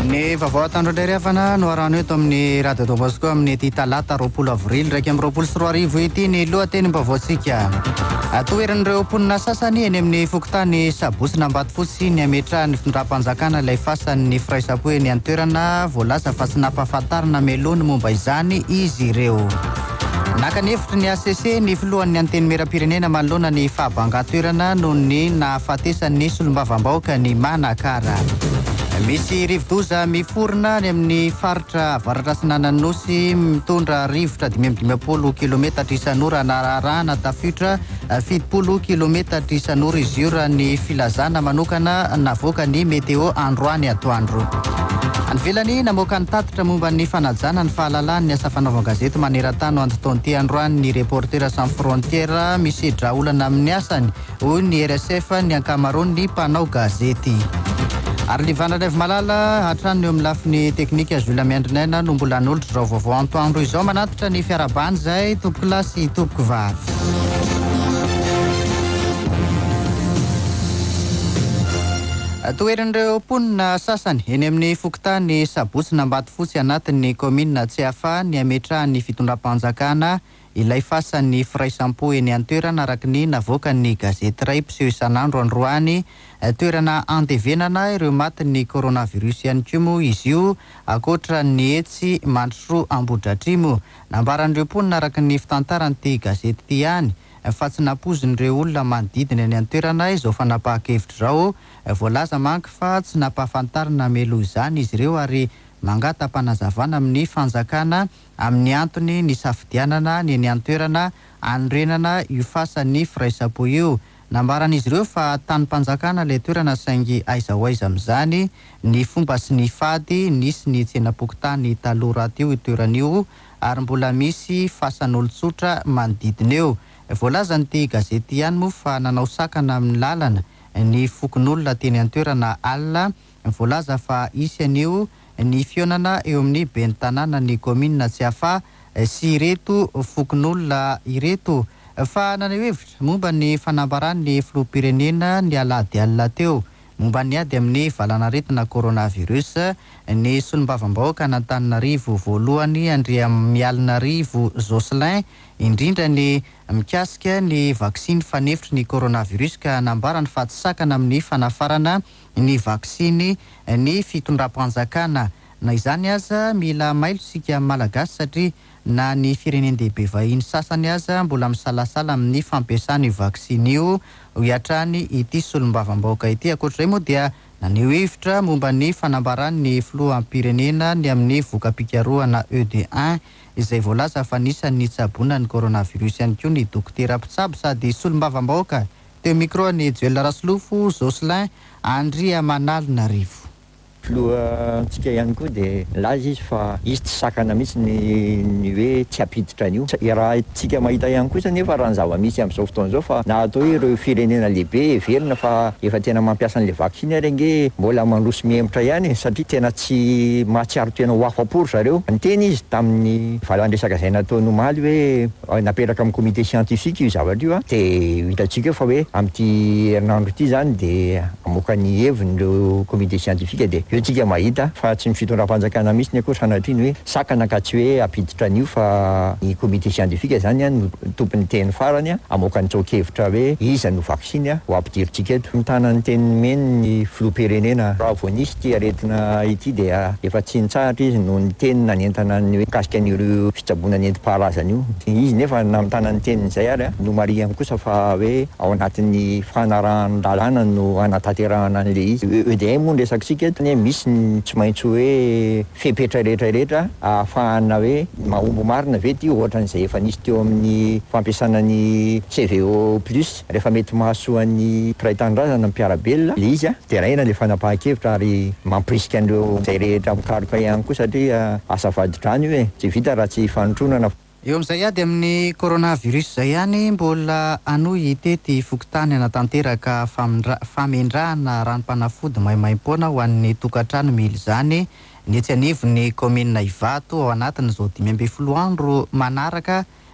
Ny vaovao tandro-drerefana no arahana eto amin'ny Radio Don Bosco amin'ny ity talata 20 avrily 2024 ity ny lohatenim-baovaontsika. Toeran'ireo mponina sasany eny amin'ny fokontany Sabosina Ambatofotsy ny ametrahany fitondram-panjakana ilay fasan'ny firaisapo eny an-toerana voalaza fa tsy nampahafantarina melony momba izany izy ireo. Naka ny hevitry ny ACC ny filohan'ny anteny meram-pirenena manoloana ny fahabanga-toerana noho ny nahafatesan'ny solombavam-bahoaka ny manakara. Misy rivodoza miforona ny amin'ny faritra avaratra Sinananosy mitondra rivotra 520 kilometatra isan'ora nararahana tafiditra 70 kilometatra isan'ora izy io raha ny filazana manokana navoaka ny meteo androany atoandro. Anvelany namoaka ny tatitra momba ny fanajana ny fahalalan'ny asa fanaovan-gazety maneran-tany antotonty androany ny reportera sans frontière misedra olana amin'ny asany hoy ny RSF ny ankamaroany ny mpanao gazety. Ary Livana Malala hatrany eo amin'ny lafiny teknika Jules Miandrinaina no mbola n'olotro rao vaovao antoandro izao manatitra ny fiarabany izay tompoko lahy sy tompoko vavy. Toeran'ireo mponina sasany eny amin'ny fokontany Sabosina Ambatofotsy anatin'ny komina Tsiafa ny ametrahany fitondram-panjakana ilay fasan'ny firaisampo eny an-toerana araka ny navoaka ny gazety iray mpiseho isan'andro androany. Toerana andevenana ireo matin'ny coronavirus ihany koa moa izy io akoatra ny etsy Mandrosoa Ambohidratrimo. Nambaran'ireo mponina araka ny fitantaran'ity gazety ity ihany fa tsy nampozin'ireo olona manodidina eny an-toerana izao fanapahakevitra izao voalaza manko fa tsy nampahafantarina melo izany izy ireo ary mangata-panazavana amin'ny fanjakana amin'ny antony ny safidianana ny eny an-toerana anorenana io fasan'ny firaisapo io. Nambaran'izy ireo fa tany-panjakana ilay toerana saingy aiza ho aiza amin'izany ny fomba sy ny fady nisy ny tsenam-pokotany taloha raty io toeran'io ary mbola misy fasan'olon-tsotra manodidina eo. Voalaza nyity gazety ihany moa fa nanao sakana amin'ny lalana ny fokon'olona teny an-toerana alina voalaza fa isy an'io ny fionana eo amin'ny ben'ny tanàna ny komina Tsiafa sy ireto fokon'olona ireto fa nanao hevitra momba ny fanambaran'ny filoham-pirenena ny alady alina teo momba ny ady amin'ny valanaretina coronavirus ny solombavam-bahoaka an'Antananarivo voalohany Andriamialinarivo Jocelyn indrindra ny mikasika ny vaksiny fanefitry ny coronavirus ka nambarany fa tsy sakana amin'ny fanafarana ny vaksiny ny fitondram-panjakana. Na izany aza mila mailo sika malagasy satria na ny firenendehibe vahiny sasany aza mbola misalasala amin'ny fampiasany vaksiny io hiatrany ity solombavam-bahoaka ity. Akoatr'izay moa dia naneho hevitra momba ny fanambaran'ny filoham-pirenena ny amin'ny voka-pikarohana ED1 izay voalaza fa nisan'ny tsaboana ny coronavirus ihany koa ny dokotera mpitsabo sady solombavam-bahoaka. Teo micro ny Joël Rasolofo, Jocelyn Andriamanalonarivo. Filohantsika ihany koa dia laza izy fa izy tsy sakana mihitsy ny hoe tsy hampiditra an'io. Raha tsika mahita ihany kosa nefa raha ny zava-misy amin'izao fotoana izao fa na atao hoe ireo firenena lehibe heverina fa efa tena mampiasa an'ilay vaksiny ary ange mbola mandroso mihemitra ihany satria tena tsy mahatsiaro tena ho afa-poro zareo. Niteny izy tamin'ny valan-dresaka izay nataony omaly hoe naperaka amin'ny komite sientifika io zavatra io dia hitantsika fa hoe amin'ity herinandro ity zany dia amoaka ny hevon'ireo komite sientifika dia tsika mahita fa tsy mifitondram-panjakana mihitsy ny akoatra sanatriny hoe sakana ka tsy hoe apiditra an'io fa ny komite sientifika zany no tompony teny farany amoaka ny tsoakevitra hoe iza no vaksiny ho ampidirintsika eto. Mitana ny teny meny ny filoham-pirenena raha vao nisy ity aretina ity dia efa tsy nitsahatra izy no ny teny nanentana ny hoe kasika an'ireo fitsaboana nentim-paharazana io. Izy nefa namitana ny tenin'izay ary no marihany kosa fa hoe ao anatin'ny fanarahan-dalàna no anatanterahana an'le izy. EDM moa nresakitsika eto misy ny tsy maintsy hoe fepetra rehetrarehetra ahafahana hoe mahombo marina ve ty ohatra n'izay efa nisy teo amin'ny fampiasana ny CVO plus rehefa mety mahasoan'ny piray-tanindrazana mpiarabelona le izy dia raina le fanapahan-kevitra ary mampirisika an'ireo izay rehetra mikaroka ihany koa satria asavadi-drano io tsy vita raha tsy fanotronana. Eo amin'izay ady amin'ny coronavirus izay ihany mbola anohy itety fokontany anatanteraka famendrahana ranom-panafody maimaim-poana ho an'ny tokantrano mily izany ny etsy anivon'ny komina Ivato ao anatin'izao 12 andro manaraka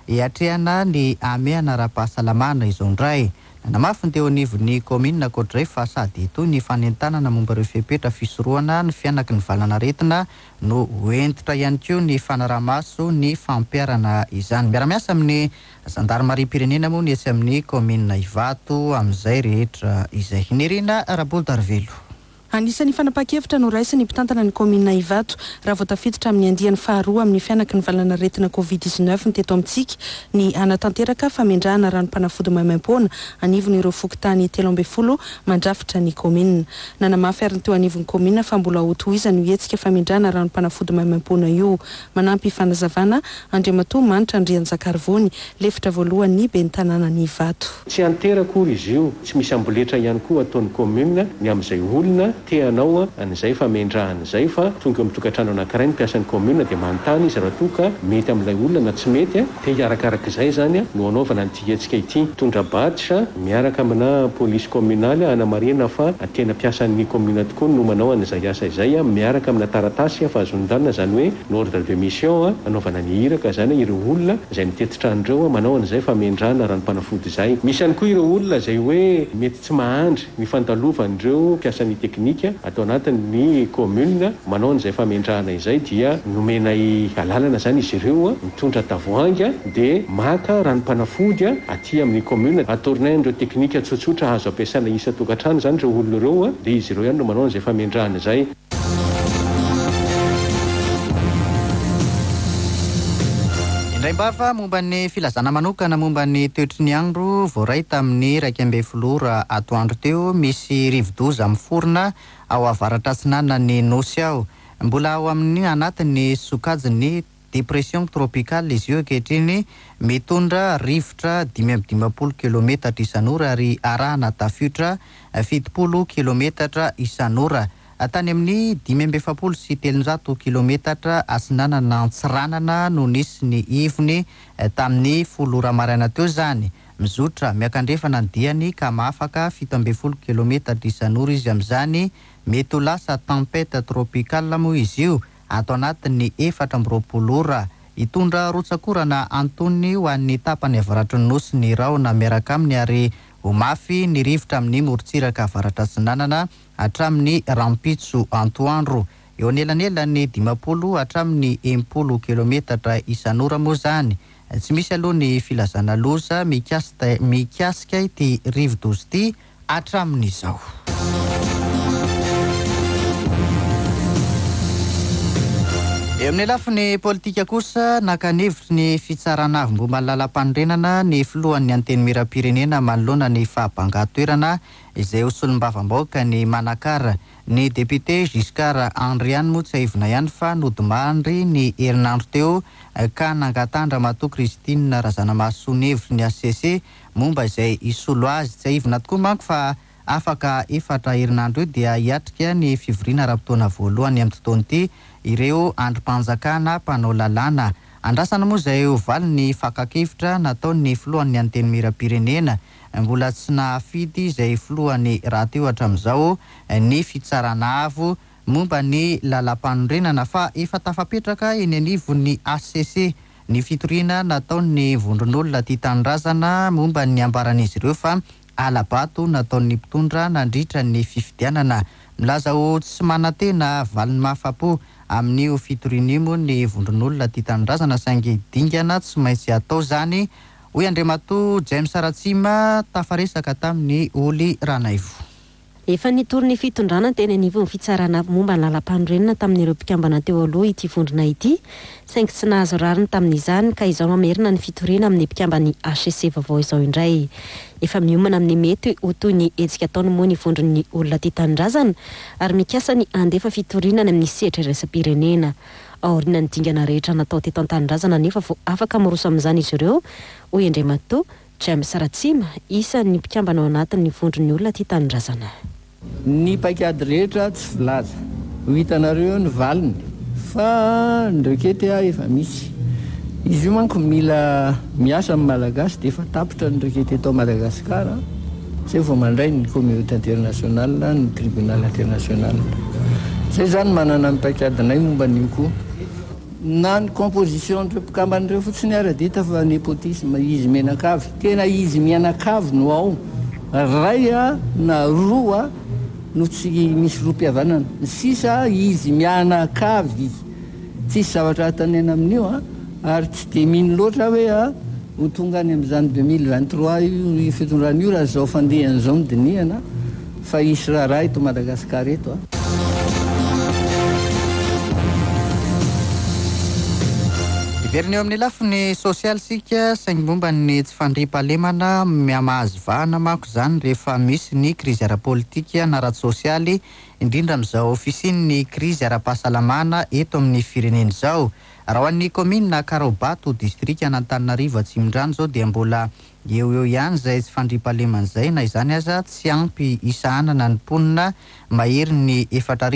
hiatrehana ny ameana ara-pahasalamana izao indray. Namafy teo anivon'ny komina ankoatray fa sady ito ny fanentanana momba ireo fepetra fisorohana ny fianaky ny valanaretina no hoentitra ihany koa ny fanaramaso ny fampiarana izany. Miaramiasa amin'ny zandarmarim-pirenena moa ny etsy amin'ny komina Ivato amin'izay rehetra izay. Nirina Rabolo Darvelo. Anisan'ny fanapakevitra no raisiny mpitantana ny komina Ivato raha vao tafiditra amin'ny andiany faharoa amin'ny fianaky ny valanaretina COVID-19 ny teto amintsika ny anatanteraka famindrahana ranom-panafody maimaim-poana anivon'ireo fokontany 13 mandrafitra ny komina. Nanamafy ary teo anivon'ny komina fa mbola hotohizany hoetsika famindrahana ranom-panafody maimaim-poana io. Manampy fanazavana Andriamatoa Manitra Andrianjakarivony lefitra voalohany ben'ny tanàna ny Ivato. Tsy anteraka ory izy io, tsy misy amboletra ihany koa ataon'ny komina ny amin'izay olona teanao an'izay famindrahana izay fa tonga amin'ny tokantrano anankiray ny mpiasan'ny komuna dia manontany izy raha toka mety amin'ilay olona na tsy mety dia arakarak'izay zany no anaovana ny hetsika ity. Tondra baditra miaraka amina polisy kominaly anamarihana fa tena mpiasan'ny komuna tokoa no manao an'izay asa izay miaraka amina taratasy fa azondanina zany hoe l'ordre de mission anaovana ny iraka zany ireo olona izay mitetitra an'ireo manao an'izay famindrahana ranom-panafody izay. Misy ihany koa ireo olona izay hoe mety tsy mahandry ny fandalovan'ireo mpiasan'ny teknika atao anatin'ny komuna manao an'izay famindrahana izay dia nomena alalana zany izy ireo mitondra tavoahangy dia maka ranom-panafody aty amin'ny komuna atorinain'ireo teknika tsotsotra azo ampiasaina isa tokantrano zany ireo olona ireo dia izy ireo ihany no manao an'izay famindrahana izay. Indray-bava momba ny filazana manokana momba ny toetry ny andro voaray tamin'ny 12 atoandro teo misy rivo-doza miforona ao avaratra atsinanany nosy ao. Mbola ao amin'ny anatin'ny sokajiny depression tropicale izy io ankehitriny mitondra rivotra 520 kilometatra isan'ora ary arahana tafiotra 70 kilometatra isan'ora. Tany amin'ny 570 sy 300 kilometatra atsinanana antsiranana no nisy ny ivony tamin'ny 10 maraina teo zany. Mizotra miakandrefana ny diany ka mahafaka 70 kilometatra isan'ora izy amin'izany mety ho lasa tempête tropicale moa izy io atao anatin'ny 4 ora. Itondra rotsakorana antony ho an'ny tapany avaratra ny nosy ny raona miaraka aminy ary ho mafy ny rivotra amin'ny morontsiraka avaratra atsinanana hatramin'ny rampitso antoandro. Eo anelanelany 50 hatramin'ny 80 kilometatra isan'ora moa zany. Tsy misy aloha ny filazana loza mikasika ity rivo-doza ity hatramin'izao. Eo amin'ny lafiny politika kosa nakanevitry ny fitsarana avy momba lalam-panorenana ny filohan'ny anteny miram-pirenena manoloana ny fahabanga-toerana izay hosolom-bava-baoaka ny Manakara. Ny député Giscard Andriany moa tsy aivina ihany fa nodimandry ny herinandro teo ka nangatandra Mato Christine Razanamaso ny hevitry ny ACC momba izay isolo azy. Tsy aivina tokoa manko fa afaka 4 herinandro io dia hiatrika ny fivoriana ara-potoana voalohany amin'ny tontolo ity ireo androm-panjakana mpanao lalàna. Andrasana moa izay ovaly ny fakakevitra nataon'ny filohan'ny anteny miram-pirenena. Mbola tsy nahafidy izay filohany raha teo hatramin'izao ny fitsarana avo momba ny lalam-panorenana fa efa tafapetraka eny anivon'ny ACC ny fitoriana nataon'ny vondron'olona tia tanindrazana momba ny ambaran'izy ireo fa alabato nataon'ny mpitondra nandritra ny fifidianana. Milaza ho tsy manantena valiny mahafapo amin'io fitoriana moa ny vondron'olona tia tanindrazana saingy dingana tsy maintsy atao zany. Hoy Andriamatoa James Ratsima tafaresaka tamin'ny Oly Ranaivo. Efa nitory ny fitondrana teny anivon'ny fitsarana momba ny lalam-panorenana tamin'ireo mpikambana teo aloha ity vondrona ity saingy tsy nahazo rariny tamin'izany ka izao mamerina ny fitoriana amin'ny mpikambany ACC vaovao izao indray. Efa miomana amin'ny mety ho toy ny etsika ataony moa ny vondron'ny olona tia tanindrazana ary mikasa ny andefa fitoriana amin'ny sehatra iraisam-pirenena. Aoriana ny dingana rehetra natao teto an-tanindrazana nefa vao afaka miroso amin'izany izy ireo. Hoy Andriamatoa James Ratsima isan'ny mpikambana ao anatin'ny vondron'ny olona tia tanindrazana. Ny paikady rehetra tsy filaza ho hitanareo ny valiny fa ndrekety efa misy izy io manko mila miasa amin'ny malagasy dia efa tapitra ndrekety eto Madagasikara zay vao mandray ny communauté internationale ny tribunal international zay zany manana ny paikadinay momba an'io koa na ny composition mpikambanyireo fotsiny ara-dita fa népotisme izy mianakavy tena izy mianakavy no ao ray a na roa no tsy misy roam-pihavanana sisa izy mianakavy tsisy zavatra hatanena amin'io ary tsy de mino loatra hoe ho tonga any amin'izany 2023 io fitondran'io raha zao fandehan'izao midiniana fa isy raha eto Madagasikara eto Iverina eo amin'ny lafiny sosialy sika saingy momba ny tsy fandriam-pahalemana mihamahazivahana manko izany rehefa misy ny krizy ara-politika na ara-sosialy indrindra amin'izao fisian'ny krizy ara-pahasalamana eto amin'ny firenena izao. Raha ho an'ny komina Karobato distrika Antananarivo Atsimondrano zao dia mbola eo ihany izay tsy fandriam-pahalemana izay na izany aza tsy ampy isahanana ny mponina mahery ny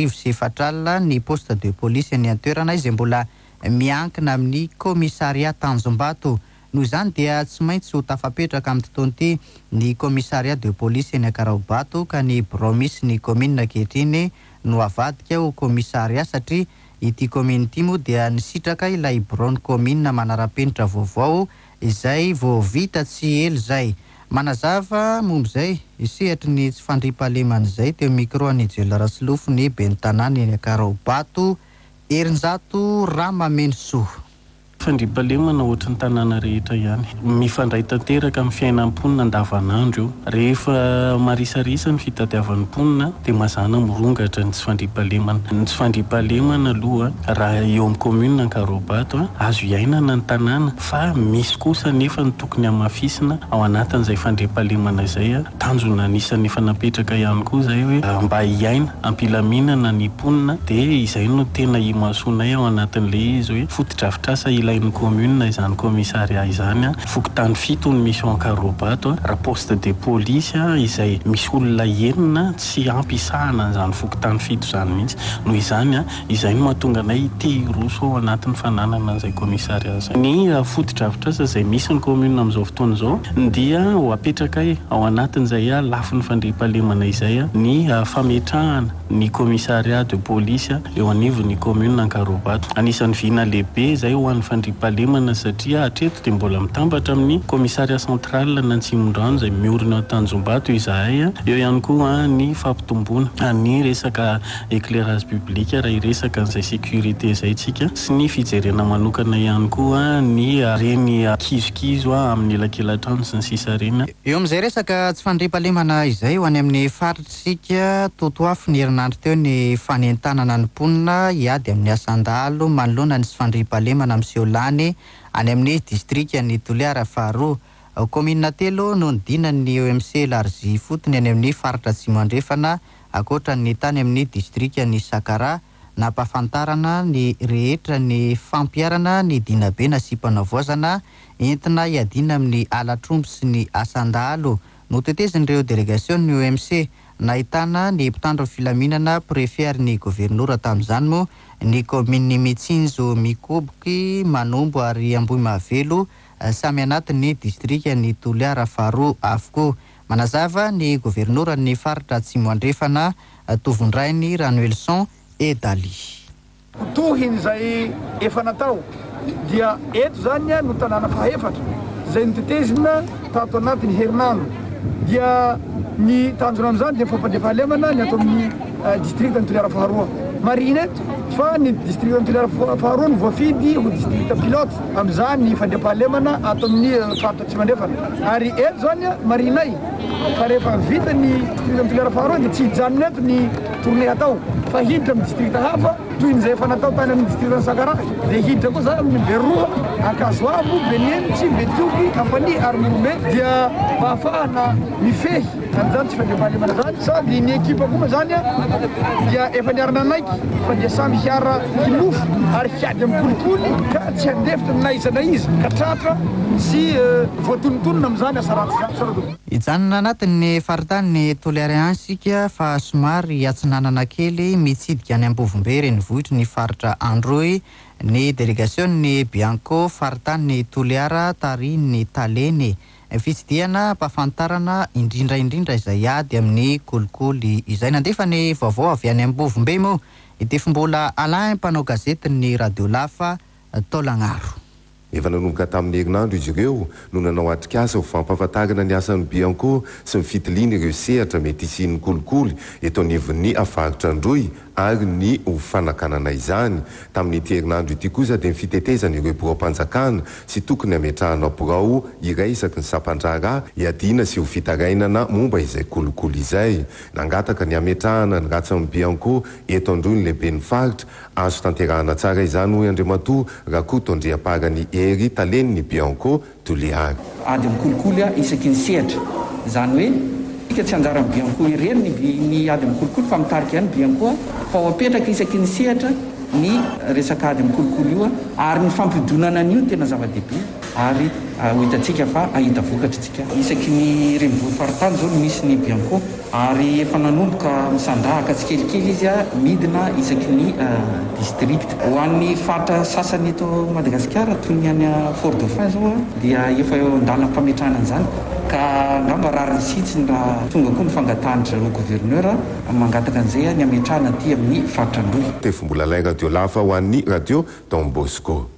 4,400 ny poste de police ny antoerana izay mbola miankina amin'ny komissariat Tanjombato. Noho izany dia tsy maintsy ho tafapetraka amin'ny tontolo ity ny komissariat de police ny Karobato ka ny bromisy ny komina ankehitriny no avadika ho komissariat satria ity komina ity moa dia nisitraka ilay bron komina manara-penitra vaovao izay vao vita tsy elo izay. Manazava momba izay sehatry ny tsy fandriam-pahalemana izay teo micro ny Joel Rasilofo ny ben'ny tanàna ny Karobato Erinjato Ramamensoa. Fandriam-pahalemana ohatry ny tanàna rehetra ihany mifandray tanteraka amin'ny fiainam-ponina andavanandro io rehefa marisarisa ny fitadiavan'ny mponina dia mazana mirongatra ny tsy fandriam-pahalemana. Ny tsy fandriam-pahalemana aloha raha eo amin'ny komuna ny Karobato azo iainana ny tanàna fa misy kosa nefa ny tokony hamafisina ao anatin'izay fandriam-pahalemana izay tanjona anisan'ny fanapetraka ihany koa izay hoe mba hiaina ampilaminana ny mponina dia izay no tena imasoanay ao anatin'ilay izy hoe fotodrafitrasa ilain'ny komuna izany komissariat izany fokotany fito ny misy ao Karobato raha poste de police izay misy olona enina tsy ampisahana izany fokotany fito izany mihitsy noho izany izay no mahatonga anay te hiroso ao anatin'ny fananana izay komissariat izay. Ny fotodrafitrasa izay misy ny komuna amin'izao fotoana izao dia ho apetraka ao anatin'izay lafin'ny fandriam-pahalemana izay ny fametrahana ny komissariat de police eo anivon'ny komuna ny Karobato. Anisan'ny vina lehibe izay ho an'ny fandriam-pahalemana satria hatreto dia mbola mitambatra amin'ny komissariat central na Atsimondrano izay miorina ao Tanjombato izahay eo ihany koa ny fampitomboana ny resaka éclairage public raha iresaka an'izay sécurité izay tsika sy ny fijerena manokana ihany koa ny reny kizokizo amin'ny elakelan-trano sy ny sisa reny. Eo amin'izay resaka tsy fandriam-pahalemana izay ho any amin'ny faritritsika totoafy ny herinandro teo ny fanentanana ny mponina hiady amin'ny asandalo manoloana ny tsy fandriam-pahalemana amin'izay lany any amin'ny distrika ny Toliara faharoa. Komina telo no nidinan'ny OMC Larzy fotony any amin'ny faritra Atsimo andrefana akoatra ny tany amin'ny distrika ny Sakara nampafantarana ny rehetra ny fampiarana ny dinabe na sipanavoazana entina hiadina amin'ny alatrombo sy ny asandalo. Notetezan'ireo délégation ny OMC nahitana ny mpitandro filaminana préfet ary ny gouvernoura tamin'izany moa ny kominy Mitsinjo Mikoboky Manombo ary Ambohimavelo samy anatin'ny distrika ny Toliara faharoa avokoa. Manazava ny gouvernoura ny faritra Atsimo andrefana tovondrainy Ranuelson Edali. Tohiny izay efa natao dia eto zany no tanàna fahaefatra izay notetezina tato anatin'ny herinandro dia ny tanjona amin'izany dia fampandriam-pahalemana ny ato amin'ny distrikta ny Toliara faharoa. Marina eto fa ny distrikta ny Toliara faharoa no voafidy ho distrikta pilote amin'izany ny fandriam-pahalemana ato amin'ny faritra Atsimo andrefana ary eto zany marinay fa rehefa vita ny distrikta ny Toliara faharoa dia tsy hijanona eto ny tournée atao fa hiditra amin'ny distrikta hafa toy n'izay efa natao tany amin'ny distrikta ny Sakara dia hiditra koa zany amin'ny Beroa, Ankazoabo, Benenitsy, Betioky, Ampani ary Morombe dia mba ahafahana mifehy an'izany tsy fandriam-pahalemana zany sady ny ekipa koa zany dia efa niarana anaiky fa dia samy hiara hilofo ary hiady amin'ny kolikoly ka tsy handefitra na iza na izy ka tratra sy voatonontonona amin'izany asa ratsy. Hijanona anatin'ny faritany Toliara sika fa somary atsinanana kely mitsidika any Ambovombe renivohitra ny faritra Androy ny délégation ny Bianco faritany Toliara tariny Taleny fitsidiana mpafantarana indrindra izay ady amin'ny kolikoly izay nandefa ny vaovao avy any Ambovombe moa itefombola Alain mpanao gazety ny Radio Lafa Taolagnaro. Efa nanomboka tamin'ny herinandro izy ireo no nanao atrikasa ho fampahafantarana ny asan'ny Bianco sy mifitiliana ireo sehatra mety isian'ny kolikoly eto anivon'ny afaritra Androy ary ny ho fanakanana izany. Tamin'ity herinandro ity kosa dia mifitetezana ireo borao-panjakana sy tokony ametrahana borao iray isaky ny sampandrara iadina sy ho fitarainana momba izay kolikoly izay. Nangataka ny ametrahana ny ratsan'ny Bianco eto Androy ny lehiben'ny faritra, azo tanterahana tsara izany hoy Andriamatoa rakoa tondriam-parany ery taleniny Bianco Toliary. Ady mikolikoly isaky ny sehatra, izany hoe ika tsy anjara ny Bianco ireny ny ady mikolikoly fa mitarika ihany Bianco fa ho apetraka isaky ny sehatra ny resaka ady mikolikoly io ary ny fampidonana an'io tena zava-dehibe ary ho hitantsika fa ahita vokatra tsika isaky ny renivohitra faritany zao misy ny Bianco ary efa nanomboka misandahaka tsikelikely izy midina isaky ny district ho an'ny faritra sasany eto Madagasikara toy ny any Fort Dauphin zao dia efa eo andalana fametrahana an'izany ka ngamba rariny sitsiny raha tonga koa ny fangatahatra ireo gouverneur mangataka an'izay ny ametrahana aty amin'ny faritra Androy. Tefombolalay radio lafa ho an'ny radio Don Bosco.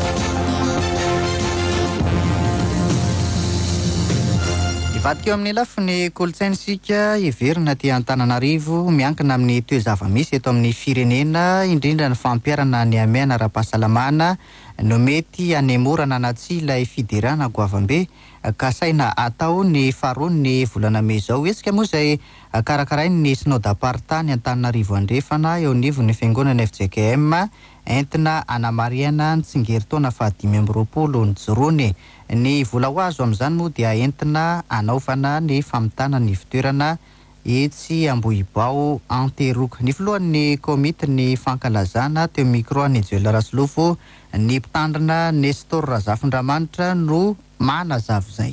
Ivadika eo amin'ny lafiny kolontsainysika iverina ty Antananarivo miankina amin'ny toe-zava-misy eto amin'ny firenena indrindra ny fampiarana ny amiana ara-pahasalamana no mety anemorana na tsy ilay fiderana Goavambe ka saina atao ny faharoany ny volana May zao. Esika moa izay karakarainy ny synodam-paritany Antananarivo andrefana eo anivon'ny fiangonana FJKM entina anamariana ny tsingeritaona fa 2020 ny jorony. Ny vola ho azo amin'izany moa dia entina anaovana ny famitana ny fitoerana etsy Ambohibao Anteroka. Ny filohan'ny komity ny fankalazana teo micro ny Joel Rasolofo ny mpitandrina Nestor Razafindramanitra no manazava izay.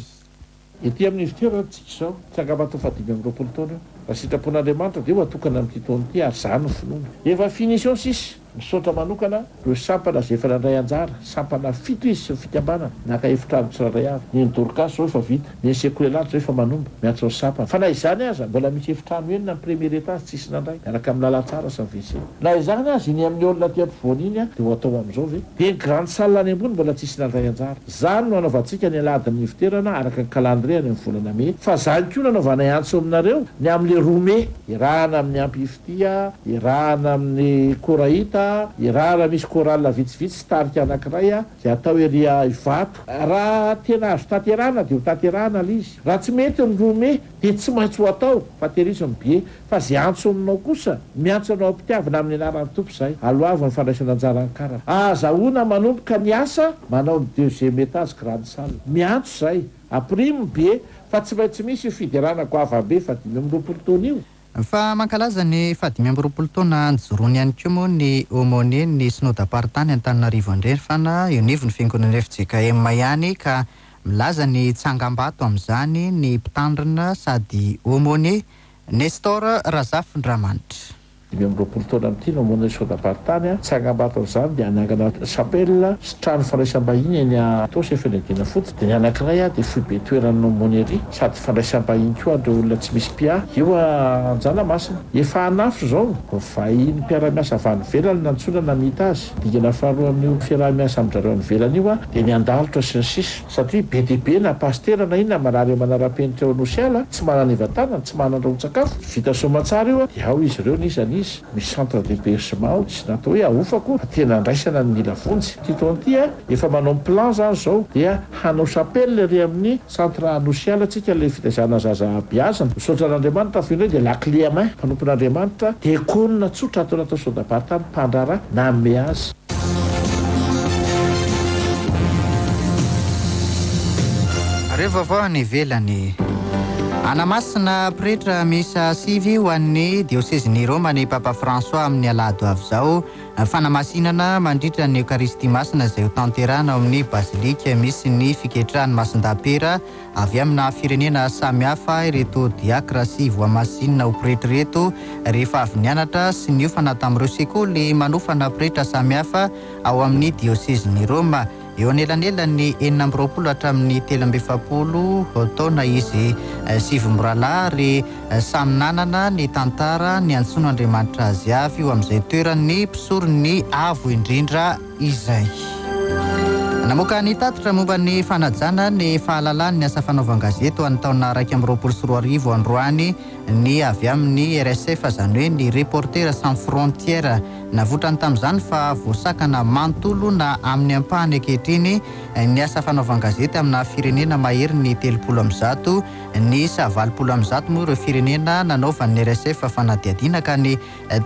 Ety amin'ny fitoerana tsika izao tsy angabato fa 2020 taona raha sitrapon'Andriamanitra dia ho atokana amin'ity taona ity ary izany no finoana. Efa finition sisy misaotra manokana ireo sampana izay efa nandray anjara, sampana 7 izy sy fikambanana naka efitrano tsirairay avy. Ny Dorcas zao efa vita, ny Sekoelatra zao efa manomba miantso ny sampana. Fa na izany aza mbola misy efitrano enina amin'ny premier étage tsisy nandray miaraka amin'ny lalatsara sy ny WC. Na izany aza ny amin'ny olona aty ampovoany iny dia ho atao amin'izao ve. Dia ny grande salle any ambony mbola tsisy nandray anjara. Izany no anaovantsika ny aladin'ny fitoerana araka ny calendrier ny volana May. Fa izany koa nanaovana antso aminareo ny amin'ny Romé, irahana amin'ny Ampiftia, irahana amin'ny Koraita, irahana misy korala vitsivitsy starika anankiray izay atao ery Ivato. Raha tena azo tanterahana dia ho tanterahana izy. Raha tsy mety ny Romé dia tsy maintsy ho atao fa tehirizony be fa izay antso aminao kosa miantso anao ampitiavina amin'ny anaran'ny tompo izay alohavy ny fandraisana anjara ankarana. Azahoana manomboka ny asa manao ny deuxième étage grande salle. Miantso izay aprimo be fa tsy maintsy misy fiderana Goavambe fa 2020 taona io. Fa mankalaza ny fa 2020 taona njorony ihany koa moa ny aumônier ny synodam-paritany Antananarivo andrefana eo anivon'ny fiangonana FJKM ihany ka milaza ny tsangam-bato amin'izany ny mpitandrina sady aumônier Nestor Razafindramanitra. 2020 taona amin'ity no aumônier synodam-paritany tsangam-bato amin'izany dia anangana chapelle sy trano fandraisam-bahiny eny Atosy Fenedina fotsy dia ny anankiray dia fohy be toeran'ny aumônierie sady fandraisam-bahiny koa andreo olona tsy misy pia eo Anjanamasina. Efa anafo zao vahiny mpiara-miasa avy any ivelany nantsona namita azy dingana faharoa amin'ny fiaraha-miasa amin'izareo any ivelany io dia niandalotra sy ny sisa satria be dia be na pastera na inona manareo manara-penitra eo anosiala tsy manana tsy manandraon-tsakafo vita somatsara io dia ao izy ireo nisany misy centre d'hébergement tsy natao hoe ahofako tena andraisana ny mila vonjy. Ty taona ity efa manao plan zany zao dia hanao chapelle ry amin'ny centre anosiala atsika le fitaizana zaza biazana. Misaotra an'Andriamanitra fa indray dia la clé à main mpanompon'Andriamanitra dia konina tsotra atao natao synodam-paritany mpandrara na ame azy. Rehefa avao ny velany anamasina pretra misa sivy ho an'ny diocèse-ny Roma ny Papa François amin'ny alahady avy zao fanamasinana mandritra ny Eucharistie masina izay ho tanterana ao amin'ny basilika misy ny fiketrahany masin-dapera avy amina firenena samihafa ireto diakra sy voamasinina ho pretra reto rehefa avy nianatra sy niofana tamin'ireo sekoly manofana pretra samihafa ao amin'ny diocèse-ny Roma. Eo anelanelany 20 hatramin'ny 17 taona izy sivy mirala ary samy nanana ny tantara ny antsoina Andriamanitra azy avy eo amin'izay toerany mpisorony avo indrindra izay. namoaka ny tatitra momba ny fanajana ny fahalalan'ny asa fanaovan-gazety ho an'ny taona 2024 androany ny avy amin'ny RSF izany hoe ny Reporters sans frontières navotrany tamin'izany fa voasakana manontolo na amin'ny ampahany ankehitriny ny asa fanaovan-gazety amina firenena mahery ny 30 ny 70 moa ireo firenena nanaovan'ny RSF fanadiadiana ka ny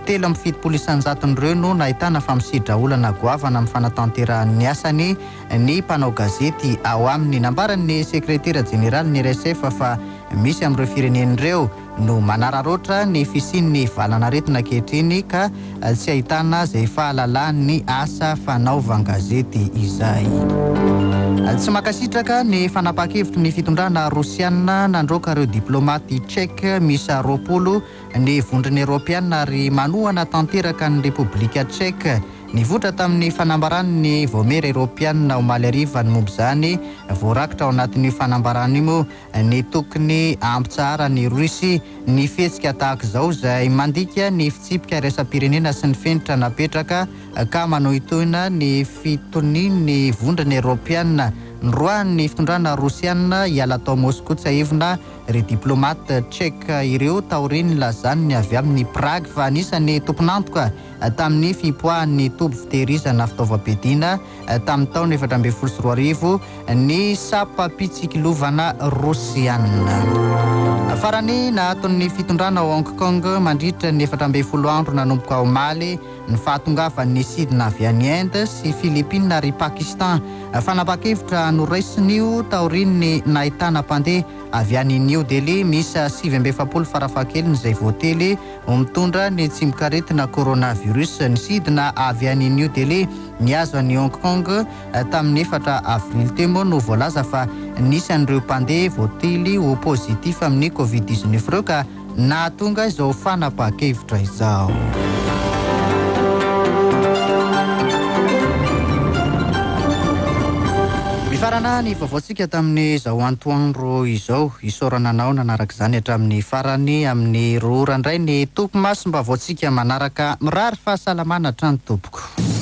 770 ireo no nahitana fampisidra olana goavana amin'ny fanatanterahany asany ny mpanao gazety ao aminy nambaran'ny sekretera jeneraly ny RSF fa misy amin'ireo firenen'ireo no manararoatra ny fisian'ny valanaretina ankehitriny ka tsy ahitana izay fahalalany asa fanaovan-gazety izay. Tsy makasitraka ny fanapa-kevitry ny fitondrana rosiana nandroaka ireo diplomaty tchèque misy 20 ny vondrony eropeana ary manohana tanteraka ny repoblika tchèque nivoatra tamin'ny fanambarany voamery eropeana ao Malariva ny momba izany voarakitra ao anatin'ny fanambarany io ny tokony ampitsahara ny Rusia ny fihetsika tahaka izao izay mandika ny fitsipika iraisam-pirenena sy ny fenitra napetraka ka manao itoina ny fitonian'ny vondrony eropeana nyroany fitondrana rosiana hiala tao Moscou tsy ahevina ry diplomate tchèque ireo taoriny lazany avy amin'ny Prague fa anisany tomponantoka tamin'ny fipoahan'ny toby fitehirizana fitaovam-piadiana tamin'ny taona 2024 ny sapa-pitsikilovana rosiana. Farany nataon'ny fitondrana ao Hong Kong mandritra ny 14 andro nanomboka ao Mali ny fahatongavan'ny Sidina avy any Inde sy Philippines ary Pakistan fanapa-kevitra noraisiny taoriny nahitana mpandeha avy any New Delhi misy 770 farafahakeliny izay voately mitondra ny tsimikaretina coronavirus ny Sidina avy any New Delhi niazo any Hong Kong tamin'ny 4 avril teo moa no voalaza fa nisy an'ireo mpandeha voately ho positif amin'ny COVID-19 ireo ka nahatonga izao fanapa-kevitra izao. Farana ny vaovaontsika tamin'ny izao antoandro izao isorana anao nanaraka izany hatramin'ny farany amin'ny roa randray ny tompo maso mba vaoantsika manaraka mirary fahasalamana hatrany tompoko.